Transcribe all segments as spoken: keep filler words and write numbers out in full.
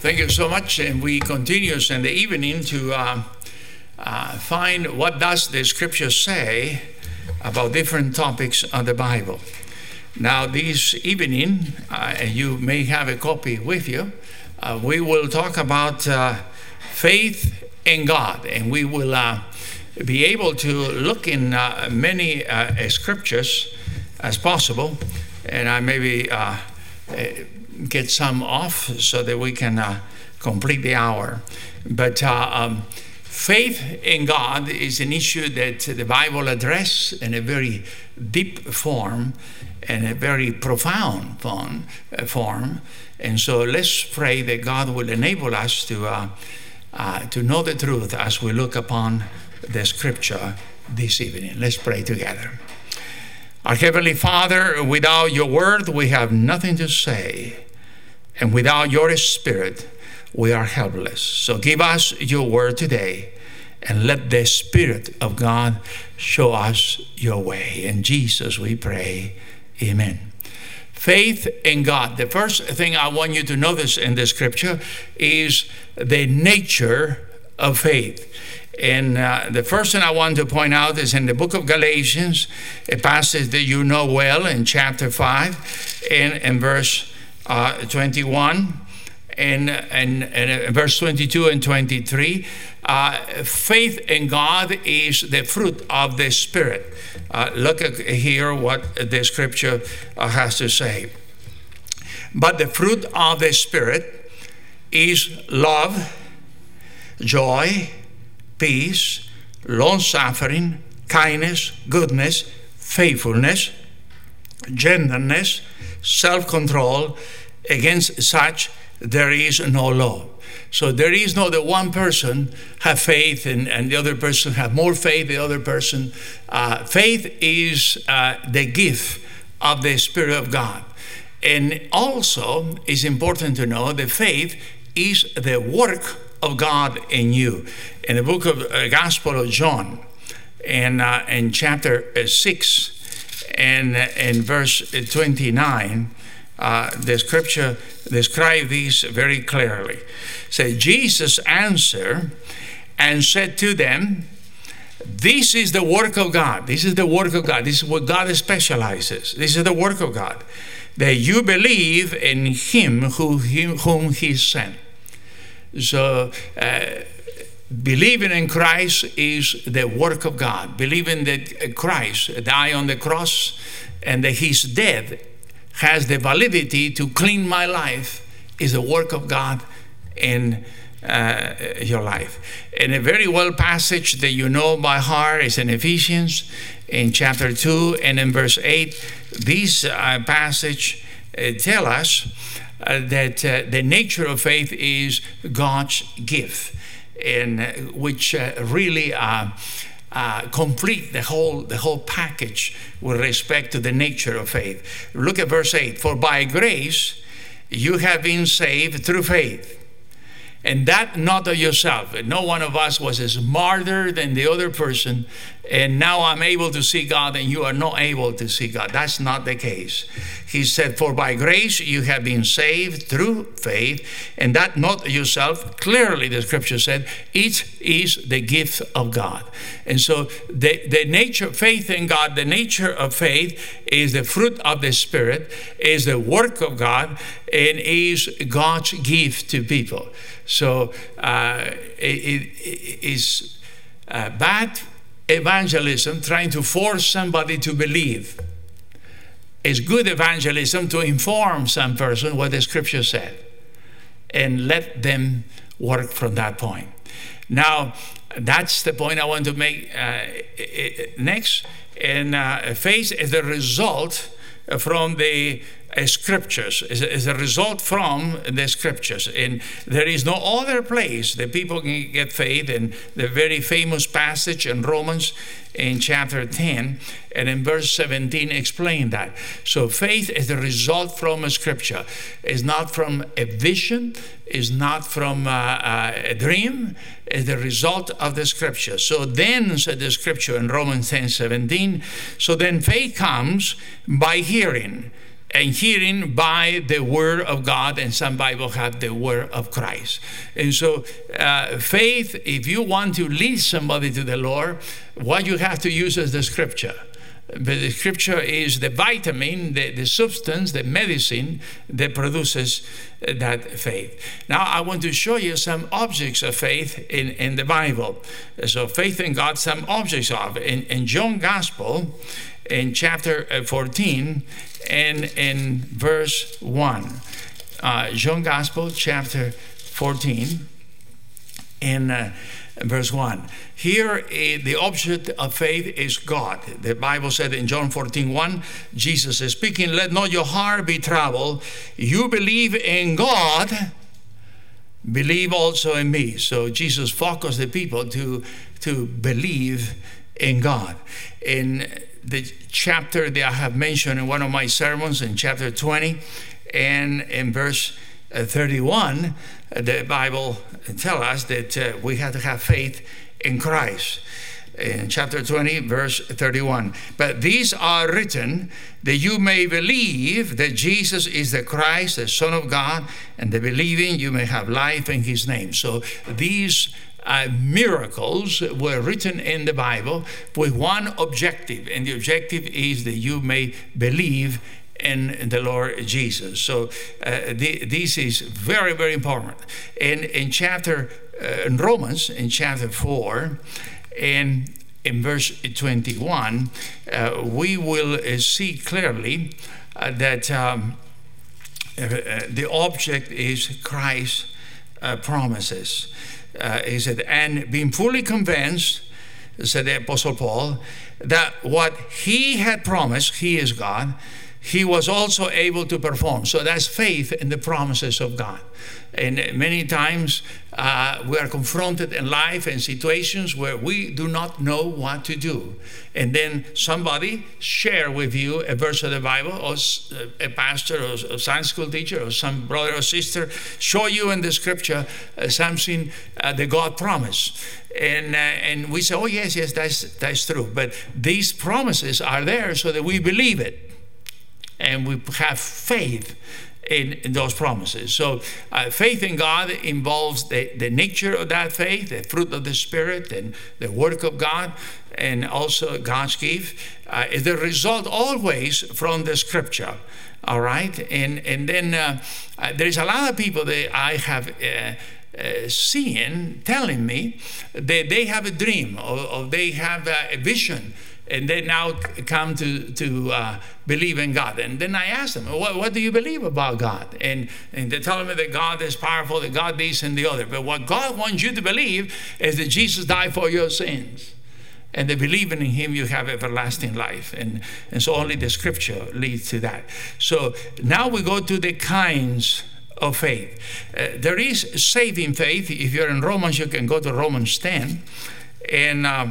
Thank you so much. And we continue in the evening to uh, uh, find what does the scripture say about different topics of the Bible. Now, this evening, uh, you may have a copy with you. Uh, we will talk about uh, faith in God, and we will uh, be able to look in uh, many uh, scriptures as possible, and I maybe uh, get some off so that we can uh, complete the hour. But uh, um, faith in God is an issue that the Bible addresses in a very deep form and a very profound form. form. And so let's pray that God will enable us to uh, uh, to know the truth as we look upon the scripture this evening. Let's pray together. Our Heavenly Father, without your word, we have nothing to say. And without your Spirit, we are helpless. So give us your word today, and let the Spirit of God show us your way. In Jesus we pray, amen. Faith in God. The first thing I want you to notice in the scripture is the nature of faith. And uh, the first thing I want to point out is in the book of Galatians, a passage that you know well in chapter five and in verse uh, twenty-one and, and, and verse twenty-two and twenty-three. Uh, faith in God is the fruit of the Spirit. Uh, look at here what the scripture uh, has to say. But the fruit of the Spirit is love, joy, peace, long-suffering, kindness, goodness, faithfulness, gentleness, self-control. Against such there is no law. So there is no that one person have faith and, and the other person have more faith, the other person. Uh, faith is uh, the gift of the Spirit of God. And also it's important to know that faith is the work of God in you. In the book of uh, Gospel of John, and uh, in chapter uh, six, and in verse twenty-nine, uh, the scripture describes this very clearly. It says, Jesus answered and said to them, "This is the work of God." This is the work of God. This is what God specializes. This is the work of God, that you believe in Him who him, whom He sent. So uh, believing in Christ is the work of God. Believing that Christ died on the cross and that His death has the validity to clean my life is the work of God in uh, your life. And a very well passage that you know by heart is in Ephesians in chapter two and in verse eight. This uh, passage uh, tells us Uh, that uh, the nature of faith is God's gift, and uh, which uh, really uh, uh, complete the whole the whole package with respect to the nature of faith. Look at verse eight. For by grace you have been saved through faith, and that not of yourself. No one of us was smarter than the other person, and now I'm able to see God and you are not able to see God. That's not the case. He said, for by grace you have been saved through faith, and that not yourself. Clearly the scripture said it is the gift of God. And so the, the nature of faith in God, the nature of faith is the fruit of the Spirit, is the work of God, and is God's gift to people. So uh, it, it is uh, bad evangelism trying to force somebody to believe. It's good evangelism to inform some person what the scripture said and let them work from that point. Now, that's the point I want to make uh, next. And uh, faith is the result from the uh, scriptures, is a, is a result from the scriptures. And there is no other place that people can get faith. And the very famous passage in Romans in chapter ten and in verse seventeen explain that. So faith is the result from a scripture. It's not from a vision, it's not from uh, uh, a dream, it's the result of the scripture. So then, said the scripture in Romans ten seventeen, so then faith comes by hearing, and hearing by the word of God, and some Bible have the word of Christ. And so uh, faith, if you want to lead somebody to the Lord, what you have to use is the scripture. But the scripture is the vitamin, the, the substance, the medicine that produces that faith. Now, I want to show you some objects of faith in, in the Bible. So faith in God, some objects of. In, in John's Gospel, in chapter fourteen, and in verse one. Uh, John's Gospel, chapter fourteen, and uh, verse one. Here, uh, the object of faith is God. The Bible said in John fourteen one, Jesus is speaking, "Let not your heart be troubled. You believe in God, believe also in me." So Jesus focused the people to, to believe in God. In the chapter that I have mentioned in one of my sermons, in chapter twenty, and in verse thirty-one, the Bible tells us that uh, we have to have faith in Christ. In chapter twenty, verse thirty-one, "But these are written that you may believe that Jesus is the Christ, the Son of God, and that believing you may have life in his name." So these uh, miracles were written in the Bible with one objective, and the objective is that you may believe in the Lord Jesus. So uh, the, this is very, very important. In, in chapter, uh, in Romans, in chapter four, and in verse twenty-one, uh, we will uh, see clearly uh, that um, uh, the object is Christ's uh, promises. Uh, he said, "And being fully convinced," said the Apostle Paul, "that what he had promised," he is God, "he was also able to perform." So that's faith in the promises of God. And many times uh, we are confronted in life in situations where we do not know what to do. And then somebody share with you a verse of the Bible, or a pastor or a Sunday school teacher or some brother or sister show you in the scripture uh, something uh, that God promised. And, uh, and we say, "Oh, yes, yes, that's, that's true." But these promises are there so that we believe it. And we have faith in, in those promises. So uh, faith in God involves the, the nature of that faith, the fruit of the Spirit, and the work of God, and also God's gift. Uh, is the result always from the scripture. All right? And, and then uh, uh, there's a lot of people that I have uh, Uh, seeing, telling me that they have a dream, or, or they have a, a vision, and they now come to, to uh, believe in God. And then I ask them, what, what do you believe about God? And, and they tell me that God is powerful, that God this and the other. But what God wants you to believe is that Jesus died for your sins. And that believing in him, you have everlasting life. And, and so only the scripture leads to that. So now we go to the kinds of faith. Uh, there is saving faith. If you're in Romans, you can go to Romans ten and, uh,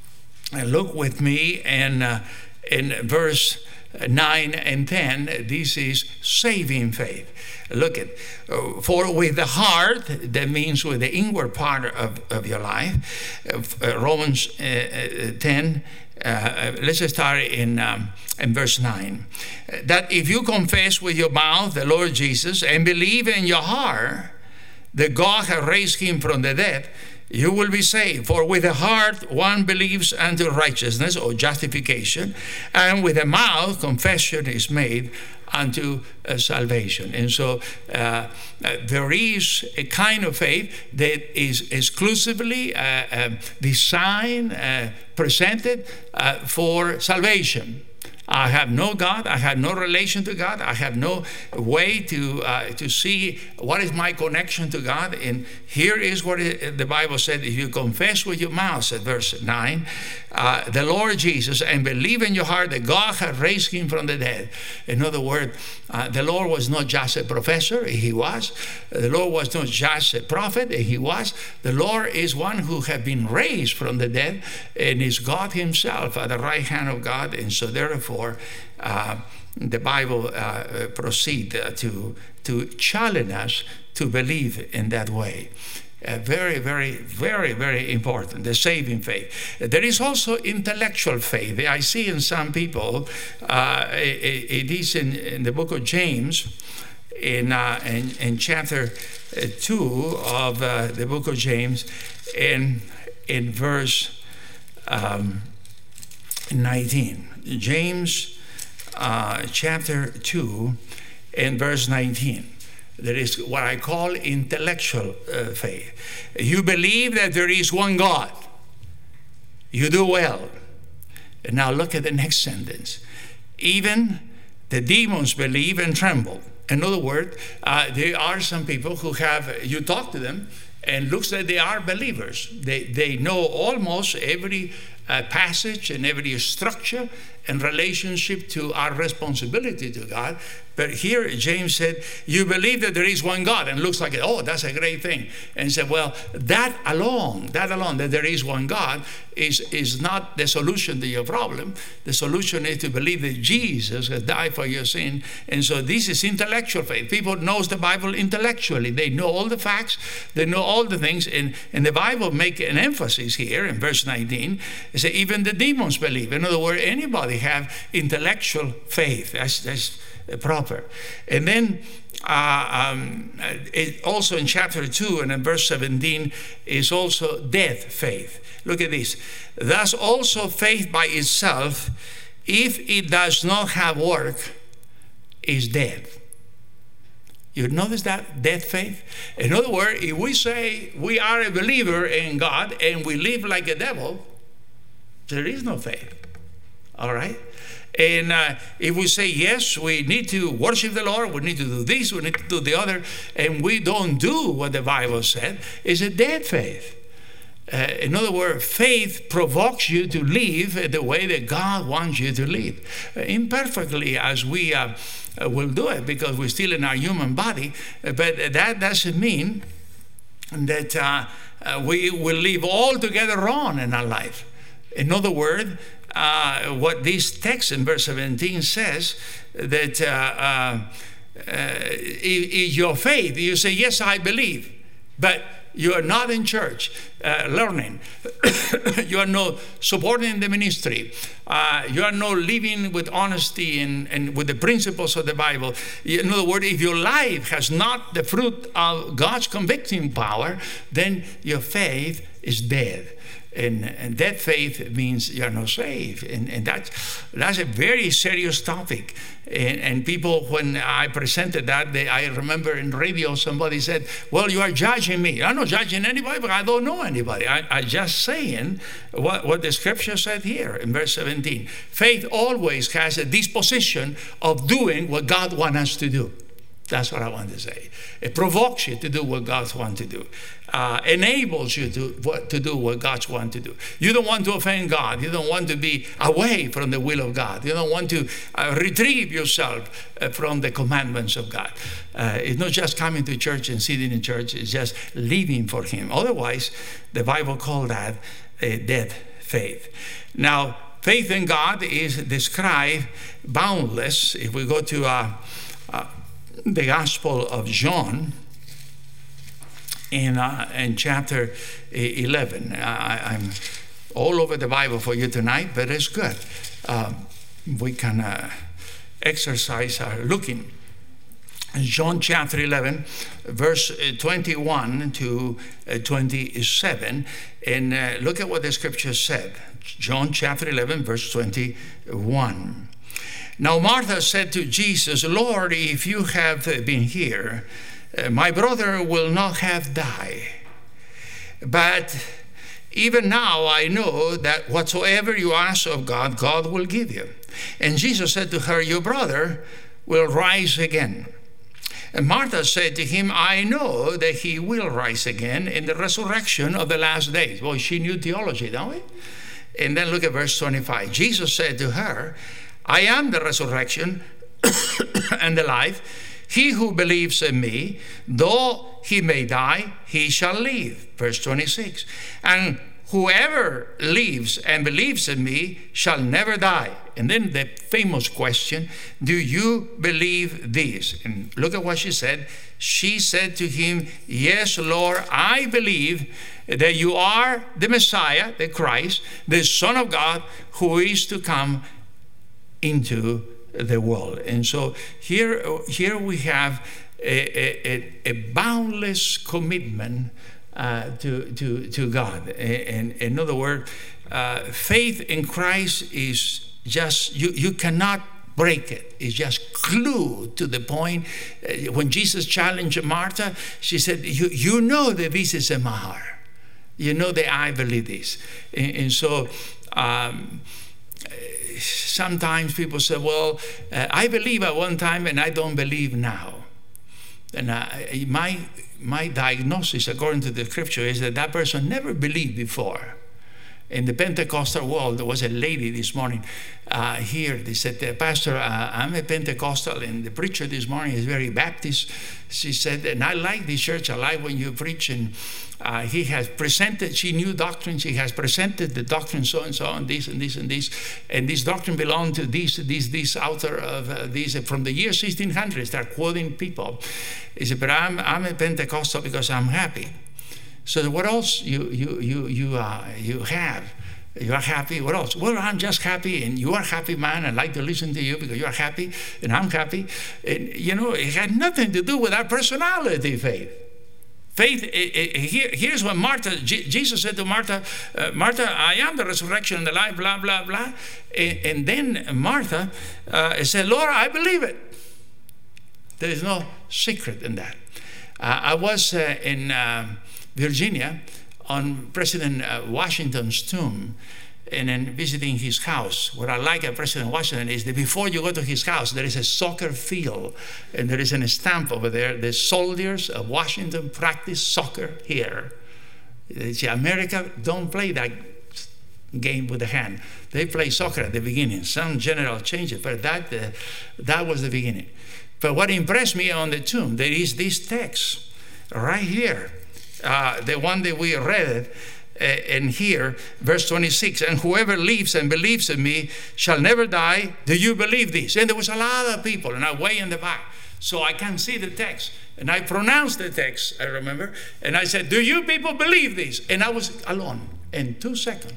and look with me. And uh, in verse nine and ten, this is saving faith. Look at, uh, for with the heart, that means with the inward part of, of your life. Uh, Romans uh, ten, uh, let's start in, um, in verse nine. That if you confess with your mouth the Lord Jesus and believe in your heart that God has raised him from the dead, you will be saved. For with the heart one believes unto righteousness, or justification, and with the mouth confession is made unto uh, salvation. And so uh, uh, there is a kind of faith that is exclusively uh, uh, designed, uh, presented uh, for salvation. I have no God. I have no relation to God. I have no way to uh, to see what is my connection to God. And here is what it, the Bible said: if you confess with your mouth, said verse nine, uh, the Lord Jesus, and believe in your heart that God has raised him from the dead. In other words, uh, the Lord was not just a professor. He was. The Lord was not just a prophet. He was. The Lord is one who has been raised from the dead, and is God himself at the right hand of God. And so therefore, Uh, the Bible uh, proceed uh, to to challenge us to believe in that way. Uh, very, very, very, very important, the saving faith. There is also intellectual faith. I see in some people, uh, it, it is in, in the book of James, in, uh, in, in chapter two of uh, the book of James, in, in verse um, nineteen. James uh, chapter two and verse nineteen. There is what I call intellectual uh, faith. You believe that there is one God. You do well. And now look at the next sentence. Even the demons believe and tremble. In other words, uh, there are some people who have, you talk to them, and looks like they are believers. They, they know almost every uh, passage and every structure and relationship to our responsibility to God. But here James said, you believe that there is one God, and looks like, oh, that's a great thing. And said, well, that alone, that alone, that there is one God, is, is not the solution to your problem. The solution is to believe that Jesus has died for your sin. And so this is intellectual faith. People knows the Bible intellectually. They know all the facts. They know all the things. And, and the Bible make an emphasis here in verse nineteen. It says, even the demons believe. In other words, anybody have intellectual faith. That's, that's proper. And then uh, um, it also in chapter two and in verse seventeen is also dead faith. Look at this. Thus also faith by itself, if it does not have work, is dead. You notice that? Dead faith? In other words, if we say we are a believer in God and we live like a devil, there is no faith. All right? And uh, if we say, yes, we need to worship the Lord, we need to do this, we need to do the other, and we don't do what the Bible said, it's a dead faith. Uh, in other words, faith provokes you to live the way that God wants you to live. Uh, imperfectly, as we uh, uh, will do it, because we're still in our human body, uh, but that doesn't mean that uh, uh, we will live altogether wrong in our life. In other words, Uh, what this text in verse seventeen says, that uh, uh, uh, is your faith. You say, yes, I believe, but you are not in church uh, learning. You are not supporting the ministry. Uh, you are not living with honesty and, and with the principles of the Bible. In other words, if your life has not the fruit of God's convicting power, then your faith is dead. And, and that faith means you're not saved. And, and that's, that's a very serious topic. And, and people, when I presented that, they, I remember in radio somebody said, well, you are judging me. I'm not judging anybody, but I don't know anybody. I, I'm just saying what, what the scripture said here in verse seventeen. Faith always has a disposition of doing what God wants us to do. That's what I want to say. It provokes you to do what God wants to do. Uh, enables you to, what, to do what God wants to do. You don't want to offend God. You don't want to be away from the will of God. You don't want to uh, retrieve yourself uh, from the commandments of God. Uh, it's not just coming to church and sitting in church. It's just living for Him. Otherwise, the Bible calls that a dead faith. Now, faith in God is described boundless. If we go to uh, uh, the Gospel of John in, uh, in chapter eleven. I, I'm all over the Bible for you tonight, but it's good. Um, we can uh, exercise our looking. John chapter eleven, verse twenty-one to twenty-seven, and uh, look at what the scripture said. John chapter eleven, verse twenty-one. Now Martha said to Jesus, Lord, if you have been here, uh, my brother will not have died. But even now I know that whatsoever you ask of God, God will give you. And Jesus said to her, your brother will rise again. And Martha said to him, I know that he will rise again in the resurrection of the last days. Well, she knew theology, don't we? And then look at verse twenty-five. Jesus said to her, I am the resurrection and the life. He who believes in me, though he may die, he shall live. Verse twenty-six. And whoever lives and believes in me shall never die. And then the famous question, do you believe this? And look at what she said. She said to him, yes, Lord, I believe that you are the Messiah, the Christ, the Son of God, who is to come into the world. And so here, here we have a, a, a boundless commitment uh, to, to, to God. In, in other words, uh, faith in Christ is just, you, you cannot break it. It's just glued to the point. Uh, when Jesus challenged Martha, she said, you, you know that this is in my heart. You know that I believe this. And, and so um, sometimes people say, well, uh, I believe at one time and I don't believe now. And I, my, my diagnosis, according to the scripture, is that that person never believed before. In the Pentecostal world, there was a lady this morning uh, here. They said, Pastor, uh, I'm a Pentecostal, and the preacher this morning is very Baptist. She said, and I like this church. I like when you preach. And uh, he has presented, she knew doctrines. He has presented the doctrine so and so, and this and this and this. And this doctrine belonged to this, this, this author of uh, this from the year sixteen hundred. Start quoting people. He said, but I'm, I'm a Pentecostal because I'm happy. So what else you you you you uh, you have? You are happy. What else? Well, I'm just happy, and you are happy, man. I like to listen to you because you are happy, and I'm happy. And you know, it had nothing to do with our personality. Faith, faith. It, it, here, here's what Martha. J- Jesus said to Martha, uh, Martha, I am the resurrection and the life. Blah blah blah. And, and then Martha uh, said, Lord, I believe it. There is no secret in that. Uh, I was uh, in. Uh, Virginia, on President uh, Washington's tomb, and then visiting his house. What I like at President Washington is that before you go to his house, there is a soccer field, and there is a stamp over there. The soldiers of Washington practice soccer here. It's America don't play that game with the hand. They play soccer at the beginning. Some general changed it, but that uh, that was the beginning. But what impressed me on the tomb, there is this text right here. Uh, the one that we read uh, in here, verse twenty-six, and whoever lives and believes in me shall never die. Do you believe this? And there was a lot of people, and I'm way in the back, so I can't see the text. And I pronounced the text, I remember, and I said, do you people believe this? And I was alone. In two seconds,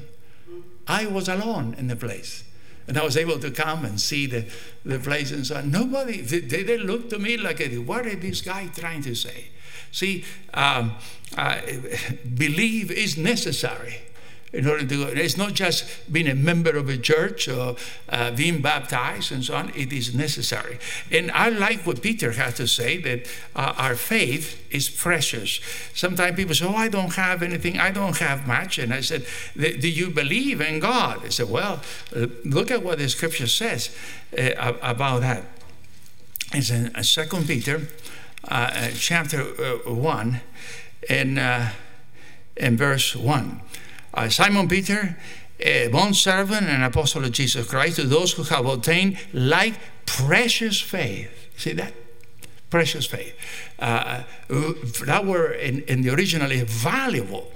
I was alone in the place. And I was able to come and see the, the place and so on. Nobody, they, they looked to me like, what is this guy trying to say? See, um, uh, believe is necessary in order to. It's not just being a member of a church or uh, being baptized and so on. It is necessary. And I like what Peter had to say, that uh, our faith is precious. Sometimes people say, oh, I don't have anything. I don't have much. And I said, do you believe in God? I said, well, look at what the scripture says uh, about that. It's in Second Peter. Uh, chapter uh, one and uh, in verse one. Uh, Simon Peter, a bondservant and apostle of Jesus Christ, to those who have obtained like precious faith. See that? Precious faith. Uh, that were in, in the originally valuable,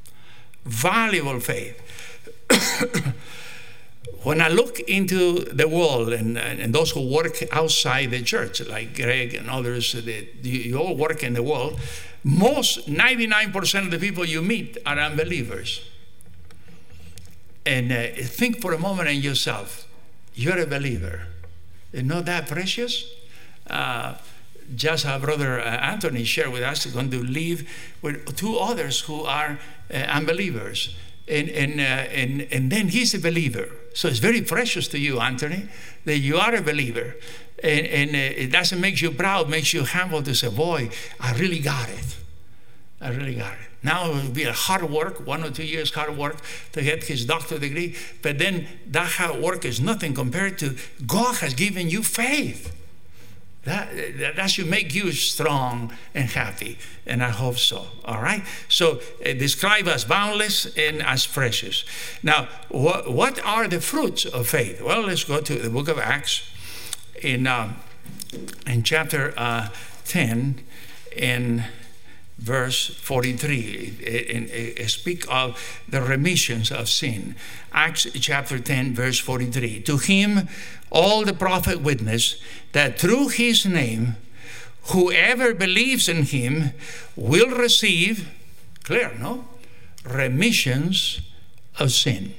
valuable faith. When I look into the world and, and those who work outside the church, like Greg and others, that you all work in the world, most ninety-nine percent of the people you meet are unbelievers. And uh, think for a moment in yourself, you're a believer. It's not that precious. Uh, just our brother uh, Anthony shared with us, he's going to leave with two others who are uh, unbelievers. And, and, uh, and, and then he's a believer. So it's very precious to you, Anthony, that you are a believer. And, and uh, it doesn't make you proud, makes you humble to say, boy, I really got it. I really got it. Now it will be a hard work, one or two years hard work to get his doctorate degree. But then that hard work is nothing compared to God has given you faith. That, that should make you strong and happy, and I hope so, all right? So uh, describe as boundless and as precious. Now, wh- what are the fruits of faith? Well, let's go to the book of Acts in, uh, in chapter uh, ten, in verse forty-three, and, and speak of the remissions of sin. Acts chapter ten, verse forty-three. To him all the prophet witness that through his name whoever believes in him will receive, clear, no? Remissions of sin.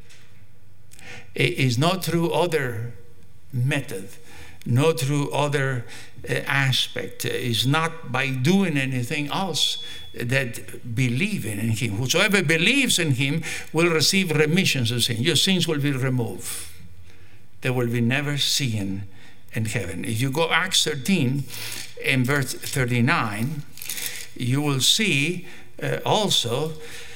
It is not through other method, not through other uh, aspect. It's not by doing anything else that believing in him. Whosoever believes in him will receive remissions of sin. Your sins will be removed. They will be never seen in heaven. If you go Acts thirteen and verse thirty-nine, you will see uh, also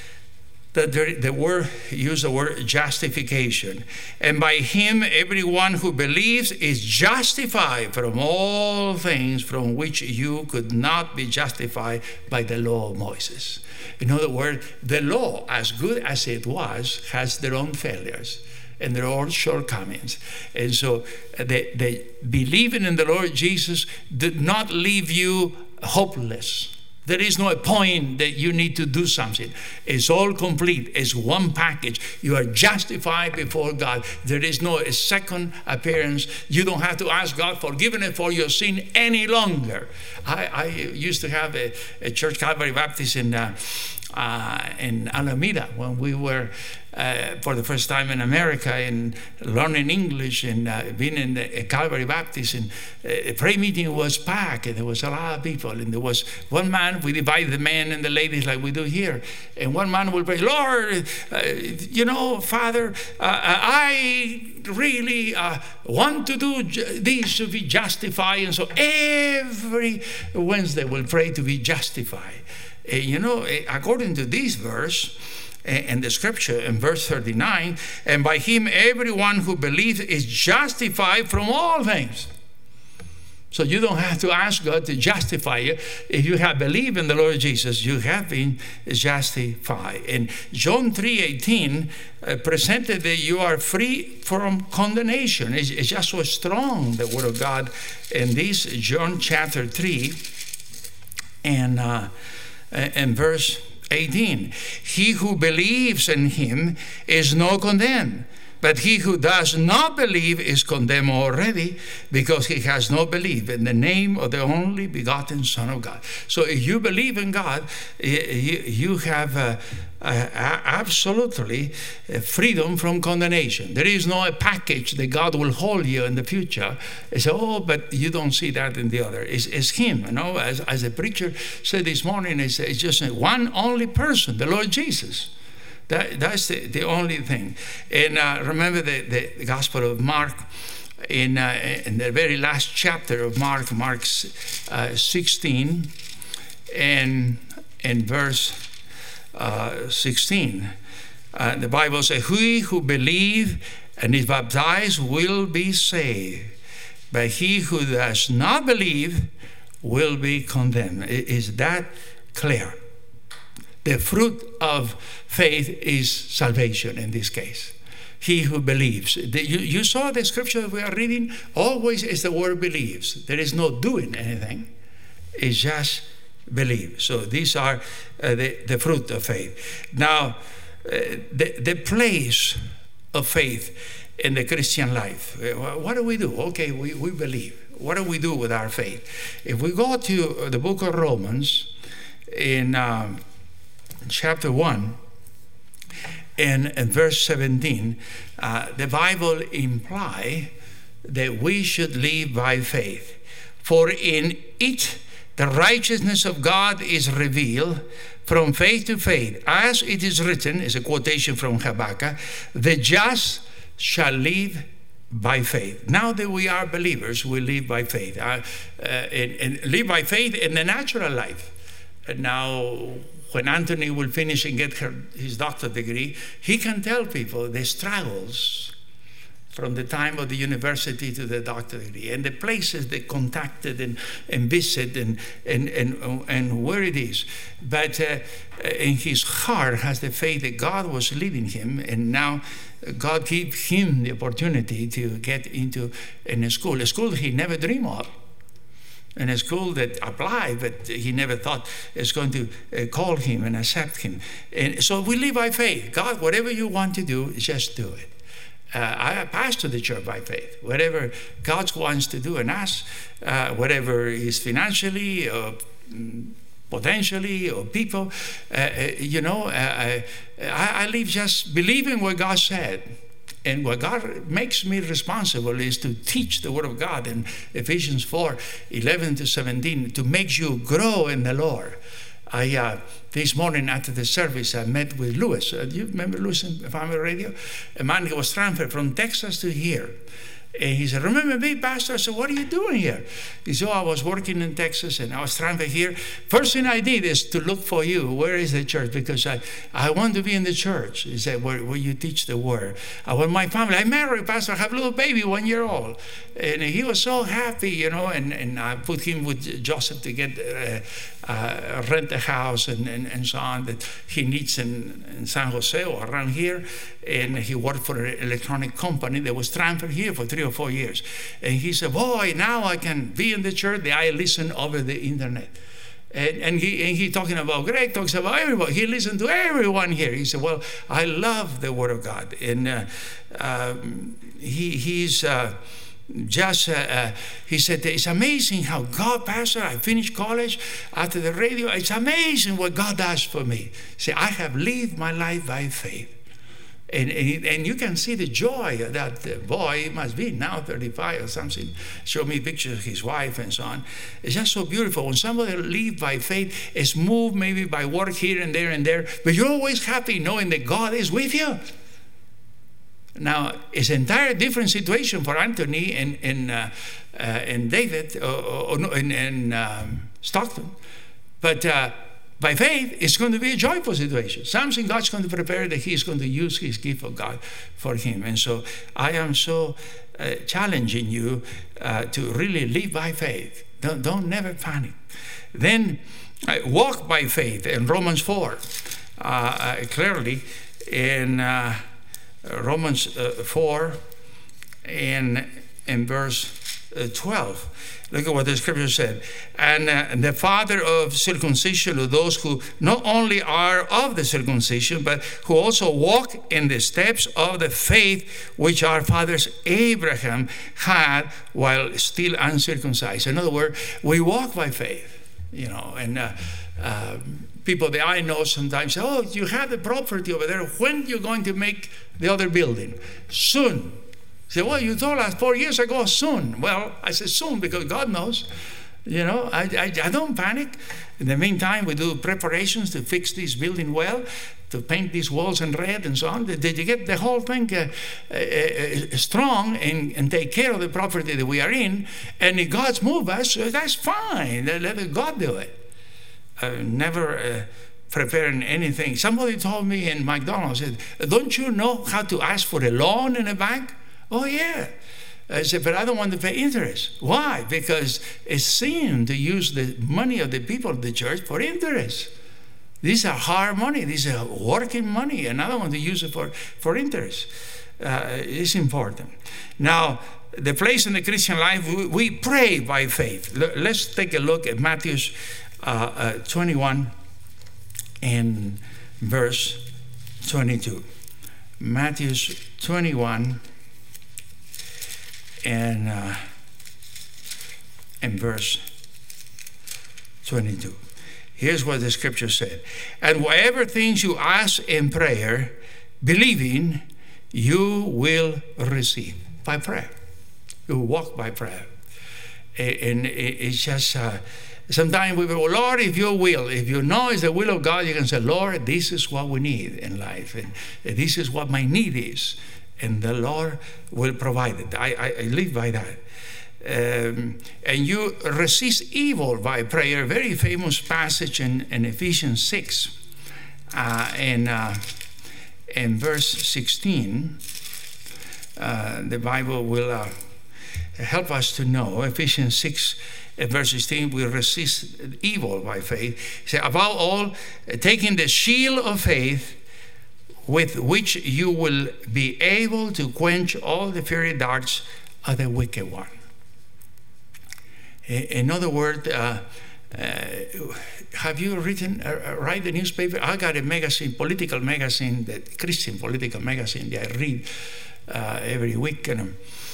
that there, the word, use the word justification. And by him, everyone who believes is justified from all things from which you could not be justified by the law of Moses. In other words, the law, as good as it was, has their own failures and their own shortcomings. And so the, the believing in the Lord Jesus did not leave you hopeless. There is no point that you need to do something. It's all complete. It's one package. You are justified before God. There is no a second appearance. You don't have to ask God forgiveness for your sin any longer. I, I used to have a, a church, Calvary Baptist, in uh, uh, in Alameda when we were uh, for the first time in America and learning English and uh, being in the Calvary Baptist. And uh, a prayer meeting was packed and there was a lot of people. And there was one man, we divided the men and the ladies like we do here. And one man will pray, Lord, uh, you know, Father, uh, I really uh, want to do ju- this to be justified. And so every Wednesday we'll pray to be justified. Uh, you know, according to this verse and the scripture in verse thirty-nine, and by him everyone who believes is justified from all things. So you don't have to ask God to justify you. If you have believed in the Lord Jesus, you have been justified. And John three eighteen uh, presented that you are free from condemnation. It's, it's just so strong, the word of God. In this John chapter three and uh, and verse eighteen, he who believes in him is not condemned, but he who does not believe is condemned already, because he has not believed in the name of the only begotten Son of God. So if you believe in God, you, you have uh, uh, absolutely freedom from condemnation. There is no package that God will hold you in the future. It's, oh, but you don't see that in the other. It's, it's him, you know. As, as the preacher said this morning, it's, it's just one only person, the Lord Jesus. That, that's the, the only thing. And uh, remember the, the Gospel of Mark, in, uh, in the very last chapter of Mark, Mark uh, sixteen, and in verse uh, sixteen, uh, the Bible says, he who believes and is baptized will be saved, but he who does not believe will be condemned. Is that clear? The fruit of faith is salvation in this case. He who believes. The, you, you saw the scripture that we are reading, always is the word believes. There is no doing anything. It's just believe. So these are uh, the, the fruit of faith. Now, uh, the, the place of faith in the Christian life. What do we do? Okay, we, we believe. What do we do with our faith? If we go to the book of Romans in um, chapter one and, and verse seventeen, uh, the Bible implies that we should live by faith. For in it the righteousness of God is revealed from faith to faith. As it is written, is a quotation from Habakkuk, the just shall live by faith. Now that we are believers, we live by faith. Uh, uh, and, and live by faith in the natural life. And now, when Anthony will finish and get her, his doctorate degree, he can tell people the struggles from the time of the university to the doctorate degree, and the places they contacted and, and visited, and, and, and, and where it is. But uh, in his heart has the faith that God was leading him, and now God gave him the opportunity to get into in a school, a school he never dreamed of. in a school that applied, but he never thought it's going to uh, call him and accept him. And so we live by faith. God, whatever you want to do, just do it. Uh, I pastor the church by faith. Whatever God wants to do in us, uh, whatever is financially or mm, potentially or people, uh, you know, uh, I, I live just believing what God said. And what God makes me responsible is to teach the Word of God in Ephesians four, eleven to seventeen, to make you grow in the Lord. I uh, this morning after the service, I met with Louis. Uh, do you remember Louis in Family Radio? A man who was transferred from Texas to here. And he said, remember me, Pastor? I said, what are you doing here? He said, oh, I was working in Texas and I was transferred here. First thing I did is to look for you. Where is the church? Because I, I want to be in the church. He said, where, where you teach the word. I want my family. I married, Pastor. I have a little baby, one year old. And he was so happy, you know, and, and I put him with Joseph to get uh, uh, rent a house and, and, and so on that he needs in, in San Jose or around here. And he worked for an electronic company that was transferred here for three or four years. And he said, boy, now I can be in the church. I listen over the internet. And, and, he, and he talking about, Greg talks about everybody. He listened to everyone here. He said, well, I love the Word of God. And uh, um, he, he's uh, just, uh, uh, he said, it's amazing how God, Pastor, I finished college after the radio. It's amazing what God does for me. See, I have lived my life by faith. And, and and you can see the joy of that boy. He must be now thirty-five or something. Show me pictures of his wife and so on. It's just so beautiful. When somebody lives by faith, it's moved maybe by work here and there and there, but you're always happy knowing that God is with you. Now, it's an entirely different situation for Anthony and, and, uh, uh, and David or, or, or, and, and um, Stockton. But uh, by faith, it's going to be a joyful situation. Something God's going to prepare that he's going to use his gift of God for him. And so I am so uh, challenging you uh, to really live by faith. Don't, don't never panic. Then uh, walk by faith in Romans four. Uh, uh, clearly in uh, Romans uh, four and in verse uh, twelve. Look at what the scripture said. And, uh, and the father of circumcision of those who not only are of the circumcision, but who also walk in the steps of the faith which our fathers Abraham had while still uncircumcised. In other words, we walk by faith, you know, and uh, uh, people that I know sometimes say, oh, you have the property over there. When are you going to make the other building? Soon. Say, well, you told us four years ago, soon. Well, I said soon because God knows. You know, I, I, I don't panic. In the meantime, we do preparations to fix this building well, to paint these walls in red and so on. Did you get the whole thing uh, uh, uh, strong and, and take care of the property that we are in? And if God's moved us, that's fine. Let, let God do it. Uh, never uh, preparing anything. Somebody told me in McDonald's, said, don't you know how to ask for a loan in a bank? Oh, yeah. I said, but I don't want to pay interest. Why? Because it's sin to use the money of the people of the church for interest. These are hard money. These are working money, and I don't want to use it for, for interest. Uh, it's important. Now, the place in the Christian life, we, we pray by faith. L- let's take a look at Matthew uh, uh, twenty-one and verse twenty-two. Matthew twenty-one and, uh, and verse twenty-two. Here's what the scripture said. And whatever things you ask in prayer, believing, you will receive by prayer. You walk by prayer. And it's just, uh, sometimes we go, Lord, if you will, if you know it's the will of God, you can say, Lord, this is what we need in life. And this is what my need is. And the Lord will provide it. I, I, I live by that. Um, and you resist evil by prayer. Very famous passage in, in Ephesians six. Uh, and uh, in verse sixteen, uh, the Bible will uh, help us to know. Ephesians six, verse sixteen, we resist evil by faith. It says, above all, taking the shield of faith, with which you will be able to quench all the fiery darts of the wicked one. In other words, uh, uh, have you written, uh, write the newspaper? I got a magazine, political magazine, the Christian political magazine that I read uh, every week. And um,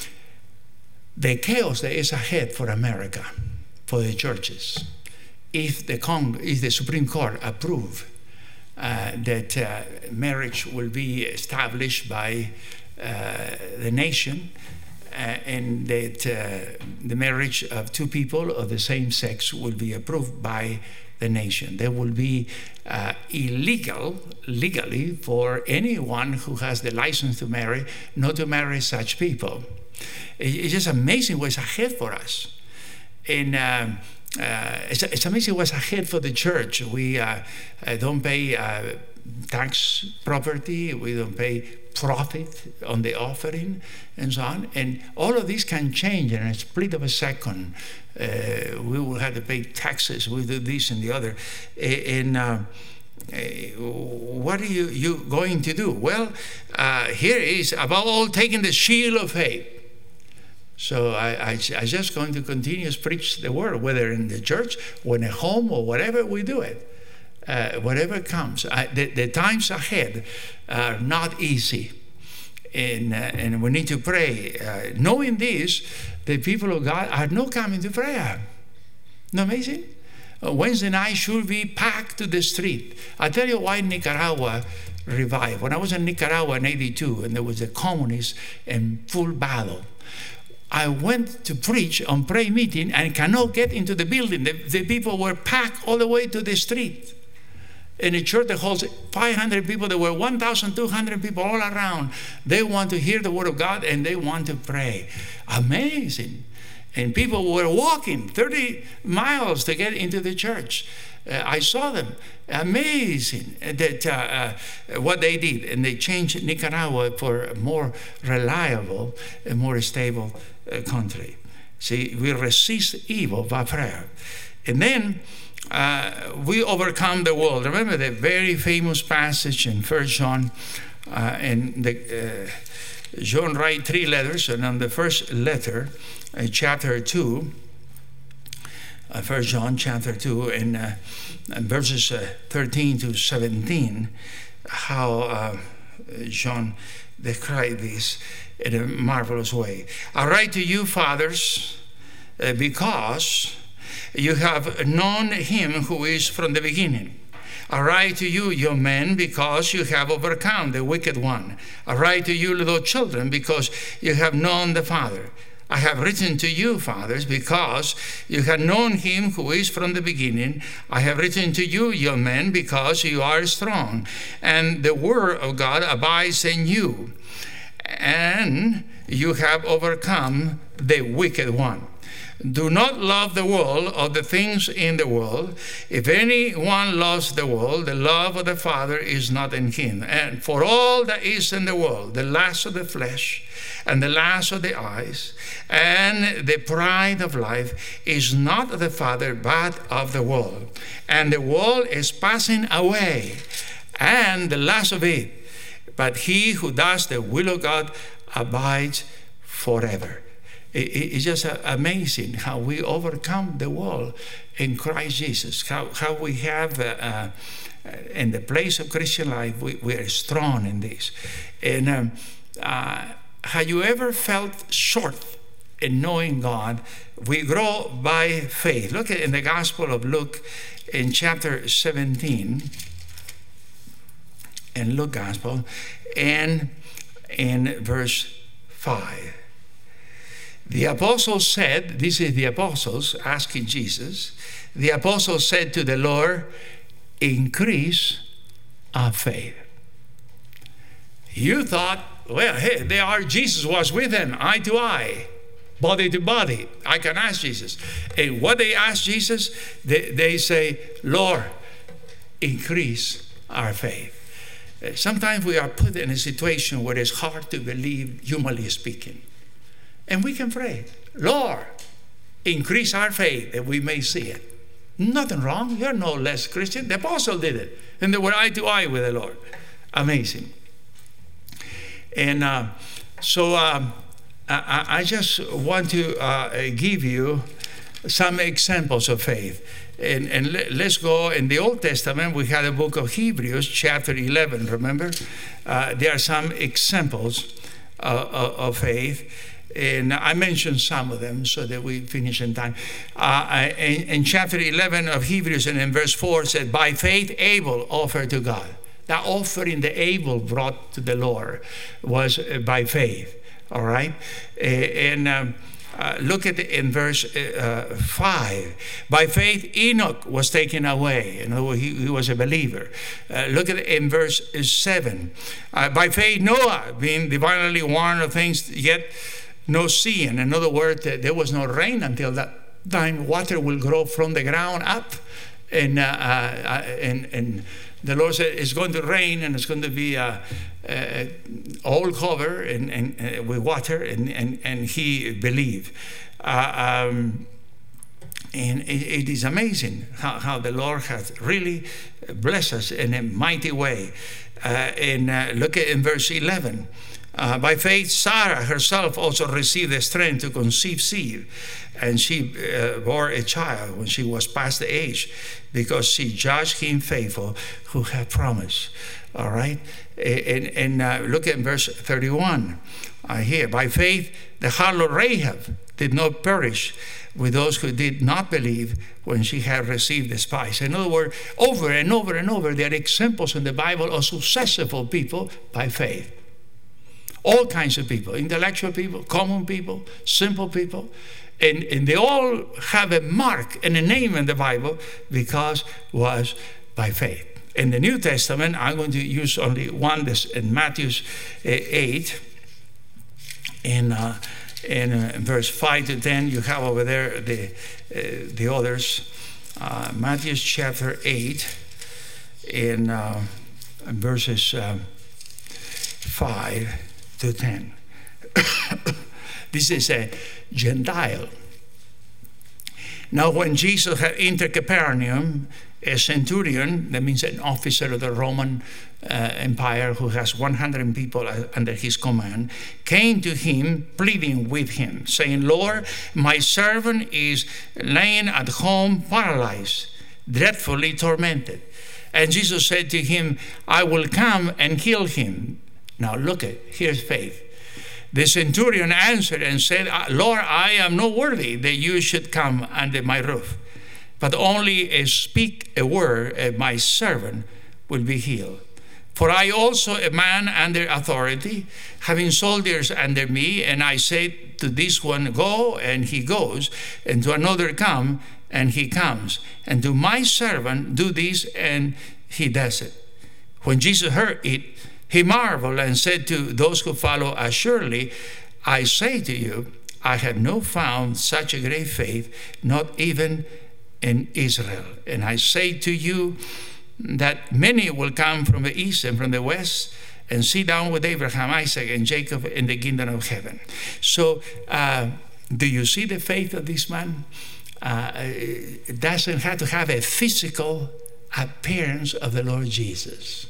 the chaos that is ahead for America, for the churches, if the Cong- if the Supreme Court approve uh, that uh, marriage will be established by uh, the nation, Uh, and that uh, the marriage of two people of the same sex will be approved by the nation. There will be uh, illegal, legally, for anyone who has the license to marry, not to marry such people. It's just amazing what's ahead for us. And um, uh, it's, it's amazing what's ahead for the church. We uh, uh, don't pay uh, tax property, we don't pay profit on the offering, and so on. And all of this can change in a split of a second. Uh, we will have to pay taxes, we do this and the other. And uh, what are you, you going to do? Well, uh, here is, above all, taking the shield of faith. So I, I, I'm just going to continue to preach the word, whether in the church or in a home or whatever we do it. Uh, whatever comes. I, the, the times ahead are not easy. And, uh, and we need to pray. Uh, knowing this, the people of God are not coming to prayer. Isn't that amazing? Uh, Wednesday night should be packed to the street. I'll tell you why Nicaragua revived. When I was in Nicaragua in eighty-two, and there was a communist in full battle, I went to preach on prayer meeting and cannot get into the building. The, the people were packed all the way to the street. In a church that holds five hundred people, there were one thousand two hundred people all around. They want to hear the word of God and they want to pray. Amazing. And people were walking thirty miles to get into the church. Uh, I saw them. Amazing that uh, uh, what they did. And they changed Nicaragua for a more reliable and more stable uh, country. See, we resist evil by prayer. And then Uh, we overcome the world. Remember the very famous passage in First John, uh, and the, uh, John write three letters, and on the first letter, uh, chapter two, uh, First John chapter two, and, uh, and verses uh, thirteen to seventeen, how uh, John described this in a marvelous way. I write to you, fathers, uh, because you have known him who is from the beginning. I write to you, young men, because you have overcome the wicked one. I write to you, little children, because you have known the Father. I have written to you, fathers, because you have known him who is from the beginning. I have written to you, young men, because you are strong, and the word of God abides in you, and you have overcome the wicked one. Do not love the world or the things in the world. If anyone loves the world, the love of the Father is not in him. And for all that is in the world, the lust of the flesh and the lust of the eyes and the pride of life is not of the Father, but of the world. And the world is passing away, and the lust of it. But he who does the will of God abides forever. It's just amazing how we overcome the world in Christ Jesus, how, how we have, uh, uh, in the place of Christian life, we, we are strong in this. And um, uh, have you ever felt short in knowing God? We grow by faith. Look at in the Gospel of Luke in chapter seventeen, in Luke Gospel, and in verse five. The apostles said, this is the apostles asking Jesus, the apostles said to the Lord, increase our faith. You thought, well, hey, they are, Jesus was with them, eye to eye, body to body. I can ask Jesus. And what they ask Jesus, they, they say, Lord, increase our faith. Sometimes we are put in a situation where it's hard to believe, humanly speaking. And we can pray, Lord, increase our faith that we may see it. Nothing wrong. You're no less Christian. The apostle did it. And they were eye to eye with the Lord. Amazing. And uh, so um, I, I just want to uh, give you some examples of faith. And, and let's go in the Old Testament. We had a book of Hebrews, chapter eleven, remember? Uh, there are some examples uh, of faith. And I mentioned some of them so that we finish in time. Uh, in, in chapter eleven of Hebrews and in verse four, it said, by faith Abel offered to God. That offering that Abel brought to the Lord was by faith. All right? And um, uh, look at the, in verse uh, five. By faith, Enoch was taken away. You know, he, he was a believer. Uh, look at it in verse seven. Uh, by faith, Noah, being divinely warned of things yet no seeing. In other words, there was no rain until that time. Water will grow from the ground up. And, uh, uh, and, and the Lord said it's going to rain and it's going to be uh, uh, all covered and, and, uh, with water, and, and, and he believed. Uh, um, and it, it is amazing how, how the Lord has really blessed us in a mighty way. Uh, and uh, look at in verse eleven. Uh, by faith, Sarah herself also received the strength to conceive seed, and she uh, bore a child when she was past the age, because she judged him faithful who had promised. All right? And, and uh, look at verse thirty-one uh, here. By faith, the harlot Rahab did not perish with those who did not believe when she had received the spice. In other words, over and over and over, there are examples in the Bible of successful people by faith. All kinds of people, intellectual people, common people, simple people. And, and they all have a mark and a name in the Bible because it was by faith. In the New Testament, I'm going to use only one, this in Matthew eight. In, uh, in uh, verse five to ten, you have over there the, uh, the others. Uh, Matthew chapter eight, in uh, verses uh, five to ten. This is a Gentile. Now, when Jesus had entered Capernaum, a centurion, that means an officer of the Roman uh, Empire who has one hundred people under his command, came to him pleading with him, saying, Lord, my servant is laying at home paralyzed, dreadfully tormented. And Jesus said to him, I will come and heal him. Now look at, here's faith. The centurion answered and said, Lord, I am not worthy that you should come under my roof, but only speak a word, and my servant will be healed. For I also a man under authority, having soldiers under me, and I say to this one, go, and he goes, and to another, come, and he comes, and to my servant, do this, and he does it. When Jesus heard it, he marveled and said to those who follow, assuredly, I say to you, I have not found such a great faith, not even in Israel. And I say to you that many will come from the east and from the west and sit down with Abraham, Isaac, and Jacob in the kingdom of heaven. So, uh, do you see the faith of this man? Uh, it doesn't have to have a physical appearance of the Lord Jesus.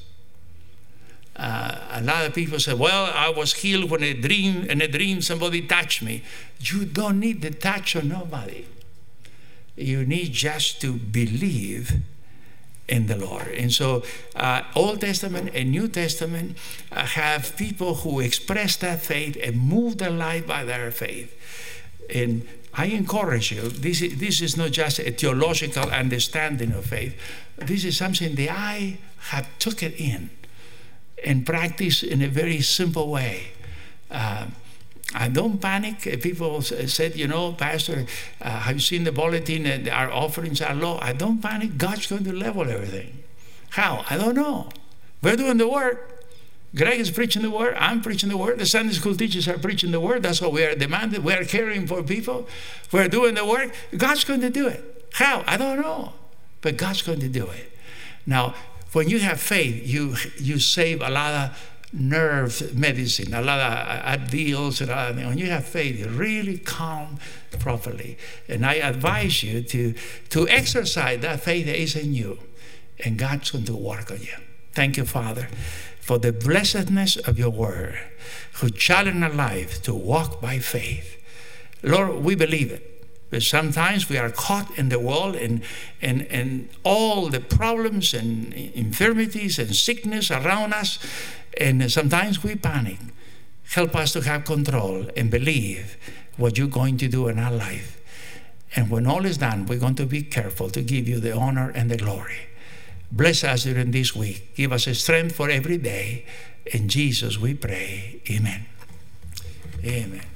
Uh, a lot of people say, well, I was healed when a dream, in a dream somebody touched me. You don't need the touch of nobody. You need just to believe in the Lord. And so uh, Old Testament and New Testament uh, have people who express that faith and move their life by their faith. And I encourage you, this is, this is not just a theological understanding of faith. This is something that I have took it in and practice in a very simple way. Uh, I don't panic. People said, you know, Pastor, uh, have you seen the bulletin? And our offerings are low. I don't panic. God's going to level everything. How? I don't know. We're doing the work. Greg is preaching the word. I'm preaching the word. The Sunday school teachers are preaching the word. That's what we are demanding. We are caring for people. We're doing the work. God's going to do it. How? I don't know. But God's going to do it. Now, when you have faith, you you save a lot of nerve medicine, a lot of Advils, and all that. When you have faith, you really calm properly. And I advise you to, to exercise that faith that is in you, and God's going to work on you. Thank you, Father, for the blessedness of your word, who challenge our life to walk by faith. Lord, we believe it. But sometimes we are caught in the world and, and, and all the problems and infirmities and sickness around us, and sometimes we panic. Help us to have control and believe what you're going to do in our life. And when all is done, we're going to be careful to give you the honor and the glory. Bless us during this week. Give us a strength for every day. In Jesus we pray. Amen. Amen.